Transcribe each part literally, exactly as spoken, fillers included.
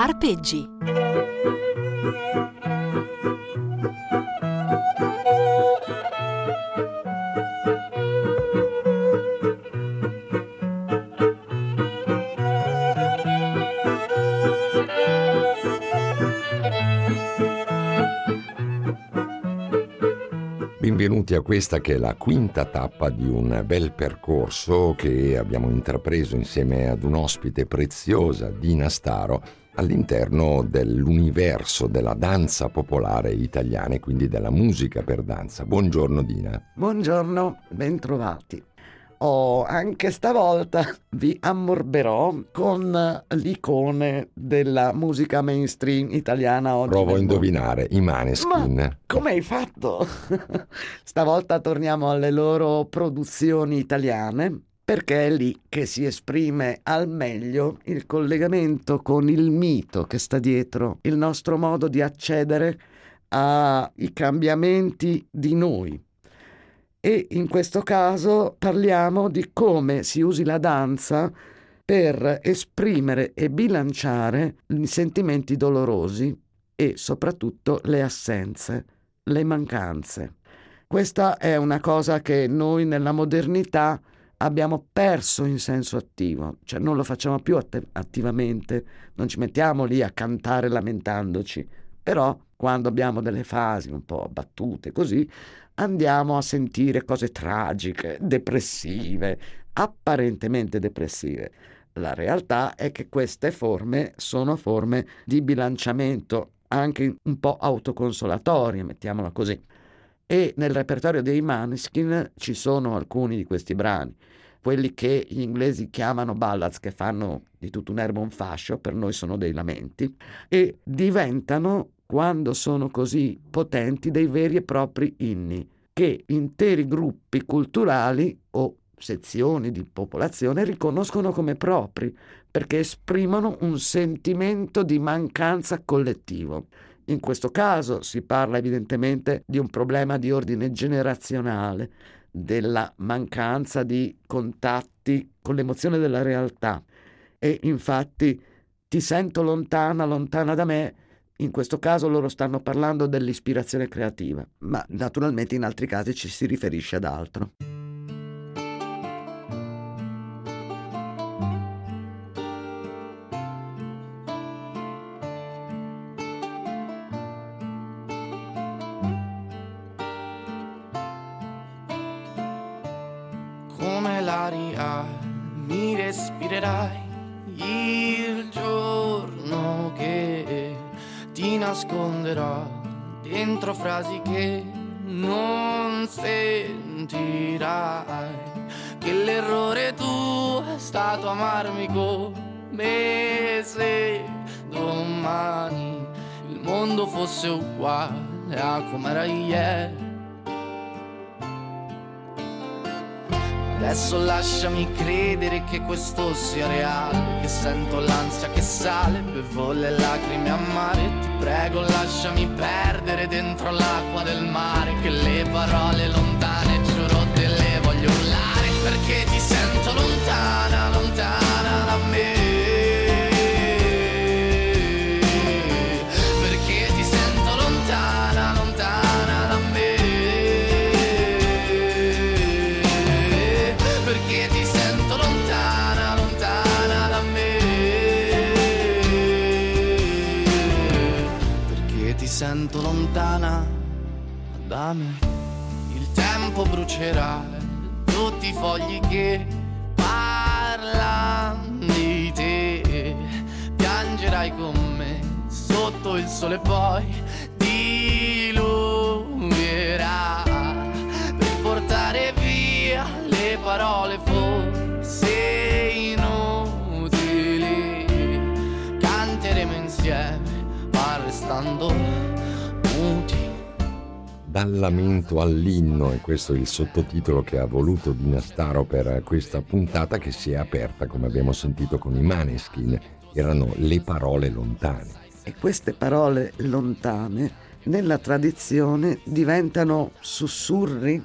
Arpeggi. Benvenuti a questa che è la quinta tappa di un bel percorso che abbiamo intrapreso insieme ad un ospite preziosa, Dina Staro, all'interno dell'universo della danza popolare italiana e quindi della musica per danza. Buongiorno Dina. Buongiorno, bentrovati. Oh, anche stavolta vi ammorberò con l'icone della musica mainstream italiana oggi. Provo a nel indovinare, mondo. i Maneskin. Ma come hai fatto? Stavolta torniamo alle loro produzioni italiane, perché è lì che si esprime al meglio il collegamento con il mito che sta dietro il nostro modo di accedere ai cambiamenti di noi. E in questo caso parliamo di come si usi la danza per esprimere e bilanciare i sentimenti dolorosi e soprattutto le assenze, le mancanze. Questa è una cosa che noi nella modernità abbiamo perso in senso attivo, cioè non lo facciamo più att- attivamente, non ci mettiamo lì a cantare lamentandoci, però quando abbiamo delle fasi un po' battute così, andiamo a sentire cose tragiche, depressive, apparentemente depressive. La realtà è che queste forme sono forme di bilanciamento, anche un po' autoconsolatorie, mettiamola così. E nel repertorio dei Maneskin ci sono alcuni di questi brani, quelli che gli inglesi chiamano ballads, che fanno di tutto un erbo un fascio, per noi sono dei lamenti, e diventano, quando sono così potenti, dei veri e propri inni che interi gruppi culturali o sezioni di popolazione riconoscono come propri, perché esprimono un sentimento di mancanza collettivo. In questo caso si parla evidentemente di un problema di ordine generazionale, della mancanza di contatti con l'emozione della realtà. E infatti ti sento lontana, lontana da me. In questo caso loro stanno parlando dell'ispirazione creativa, ma naturalmente in altri casi ci si riferisce ad altro. Come l'aria mi respirerai il giorno che ti nasconderò dentro frasi che non sentirai, che l'errore tu è stato amarmi come se domani il mondo fosse uguale a com'era ieri. Adesso lasciami credere che questo sia reale, che sento l'ansia che sale, bevo le lacrime amare. Ti prego lasciami perdere dentro l'acqua del mare, che le parole lontane giuro te le voglio urlare, perché ti sento lontana, lontana da me. Perché ti sento lontana, lontana da me. Perché ti sento lontana, lontana da me. Perché ti sento lontana da me. Il tempo brucerà tutti i fogli che parlano di te. Piangerai con me sotto il sole, poi diluvierà per portare via le parole forse inutili. Canteremo insieme ma restando muti. Dal lamento all'inno, e questo è il sottotitolo che ha voluto Dina Staro per questa puntata, che si è aperta, come abbiamo sentito, con i Maneskin. Erano le parole lontane. E queste parole lontane nella tradizione diventano sussurri,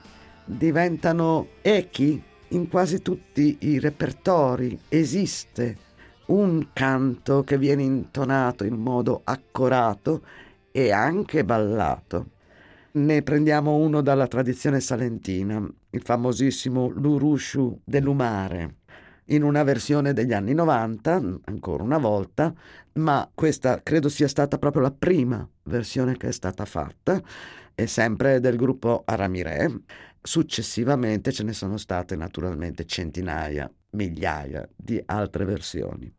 diventano echi. In quasi tutti i repertori esiste un canto che viene intonato in modo accorato e anche ballato. Ne prendiamo uno dalla tradizione salentina, il famosissimo L'Urusciu dell'Umare, in una versione degli anni novanta, ancora una volta, ma questa credo sia stata proprio la prima versione che è stata fatta, è sempre del gruppo Aramiré. Successivamente ce ne sono state naturalmente centinaia, migliaia di altre versioni.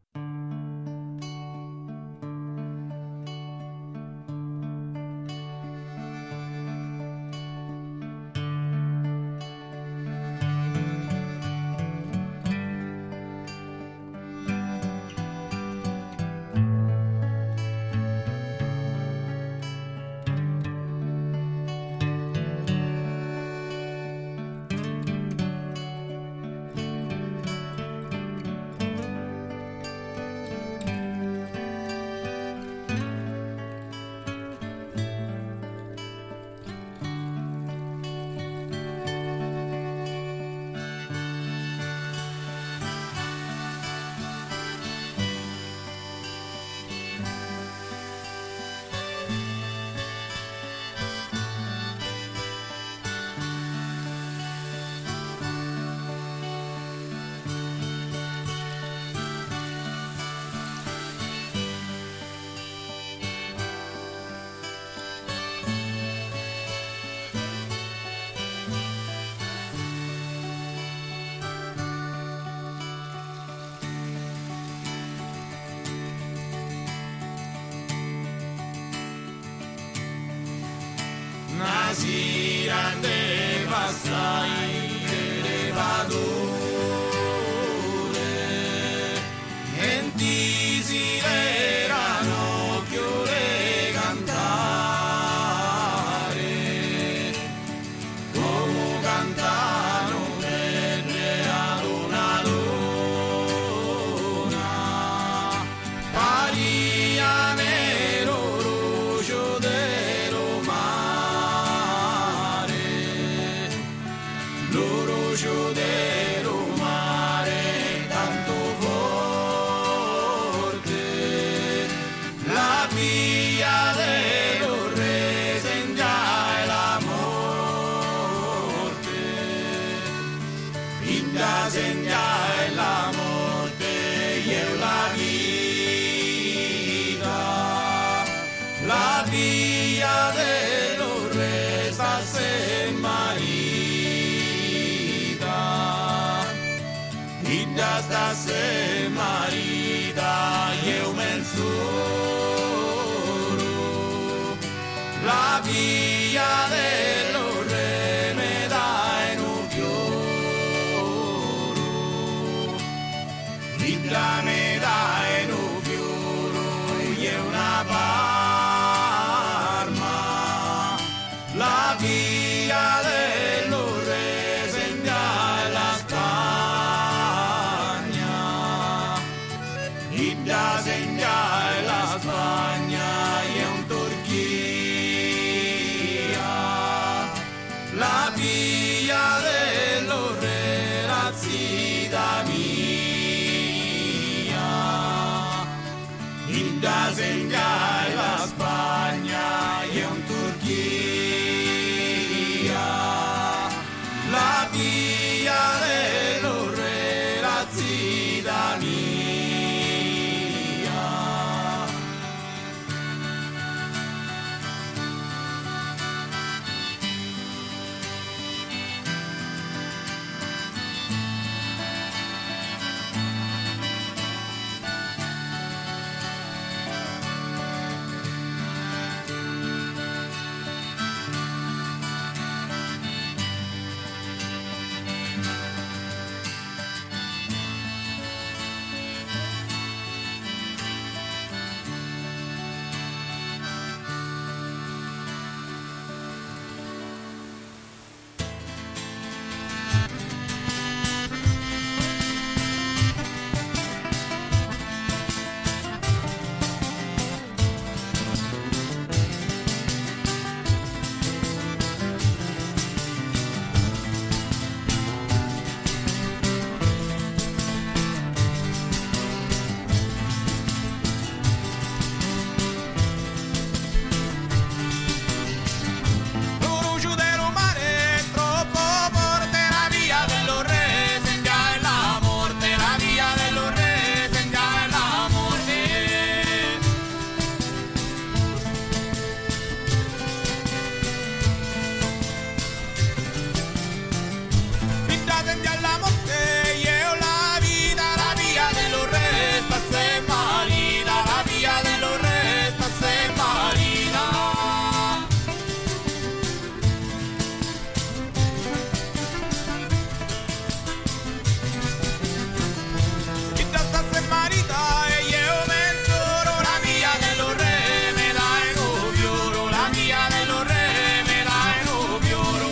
Nasira de Vasai de Vadule Entisi erano chiore cantare come cantano verde a luna luna paria nero rojo dello mare l'orologio dello mare tanto forte la via dello re segna la morte inda segna la morte e la vita la via dello re sta se marita inda sta se marita io menzuro la via dello re me dai un fioro inda me dai un fioro e una parma la via dello re segna la Spagna inda segna la Spagna e un Turchia la via dello re la zita mia inda segna la Spagna e un Turchia la via dello re la zita mia. senti alla morte io la vita, la via dello re sta se marina, la via dello re sta se marina. Chi già sta se marita e io mentoro, la via dello re me la enovioro, la via dello re me la enovioro.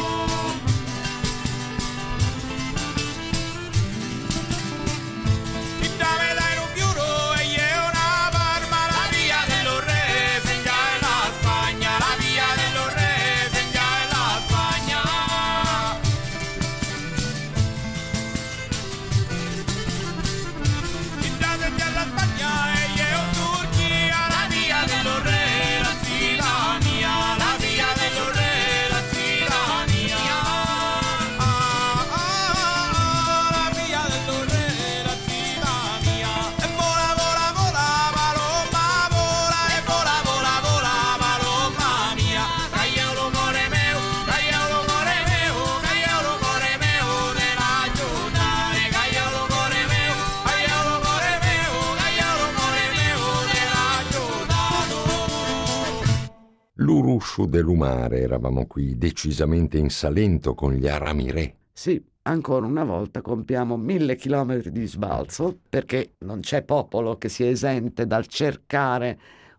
L'Urusciu dell'Umare, eravamo qui decisamente in Salento con gli Aramiré. Sì, ancora una volta compiamo mille chilometri di sbalzo, perché non c'è popolo che sia esente dal cercare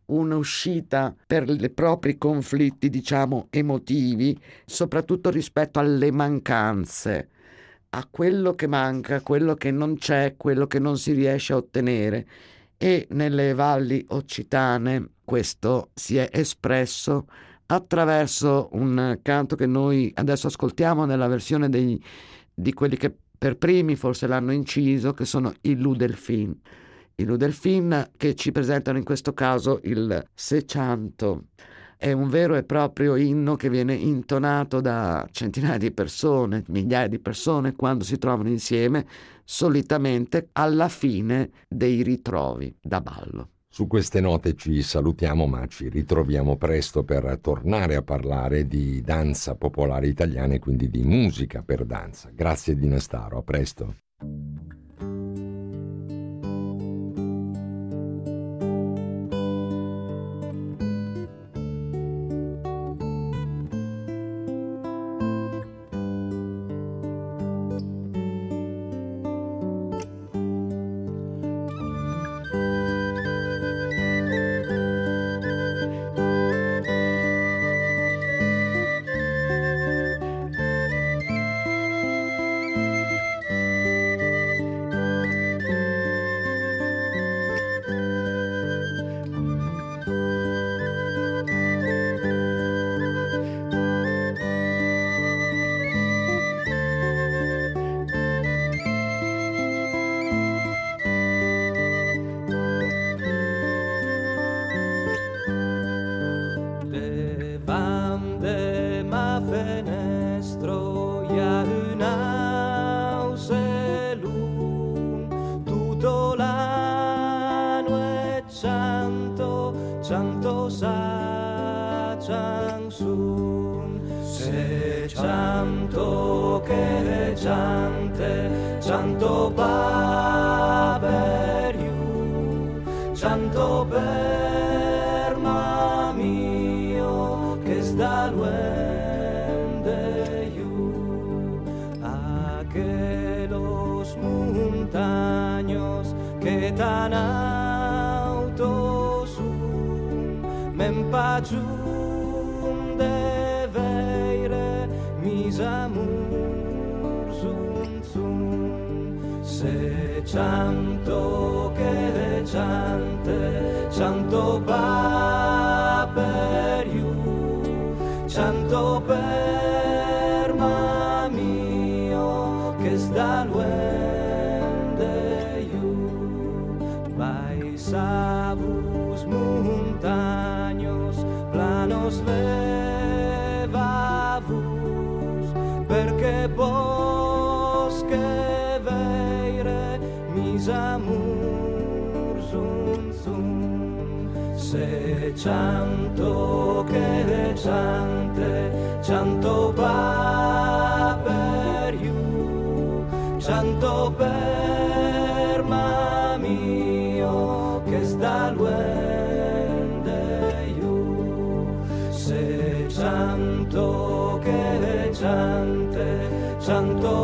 un'uscita per i propri conflitti, diciamo, emotivi, soprattutto rispetto alle mancanze, a quello che manca, quello che non c'è, quello che non si riesce a ottenere. E nelle valli occitane questo si è espresso attraverso un canto che noi adesso ascoltiamo nella versione dei, di quelli che per primi forse l'hanno inciso, che sono i Ludelfin. I Ludelfin che ci presentano in questo caso il Sechanto. È un vero e proprio inno che viene intonato da centinaia di persone, migliaia di persone quando si trovano insieme, solitamente alla fine dei ritrovi da ballo. Su queste note ci salutiamo, ma ci ritroviamo presto per tornare a parlare di danza popolare italiana e quindi di musica per danza. Grazie Dina Staro, a presto. Chanto che chante, chanto pa per you. oh perma mio che sta luende io se canto che cante canto